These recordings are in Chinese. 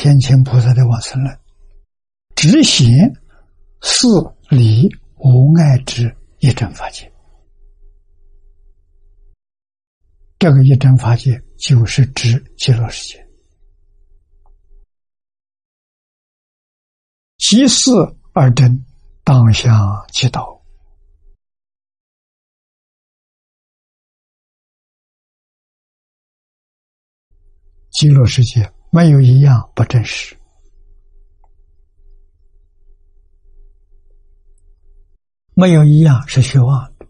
天亲菩萨的往生论，只显事理无碍之一真法界。这个一真法界就是指极乐世界，即事而真，当向其道。极乐世界没有一样不真实，没有一样是虚妄的。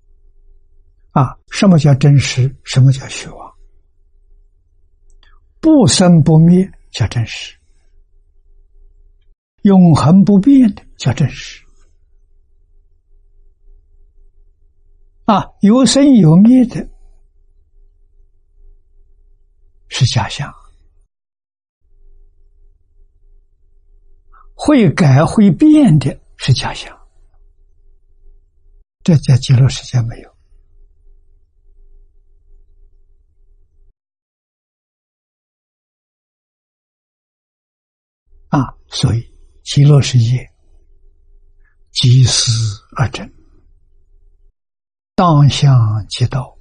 什么叫真实？什么叫虚妄？不生不灭叫真实，永恒不变的叫真实。有生有灭的是假象，会改会变的是假象，这在极乐世界没有。所以极乐世界即事而真，当向其道。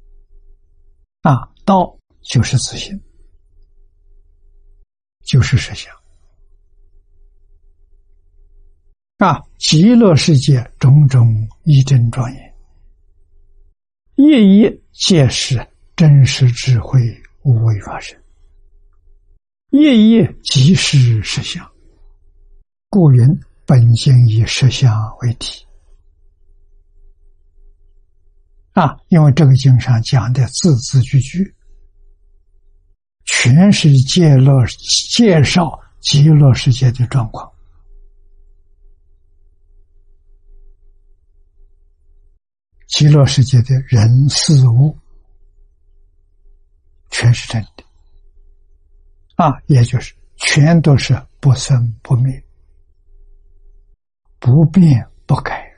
道就是自性，就是实相。极乐世界种种一真庄严，一一皆是真实智慧无为法身，一一即是实相。故云本经以实相为题。因为这个经上讲的字字句句全是介绍极乐世界的状况。极乐世界的人事物全是真的，也就是全都是不生不灭，不变不改。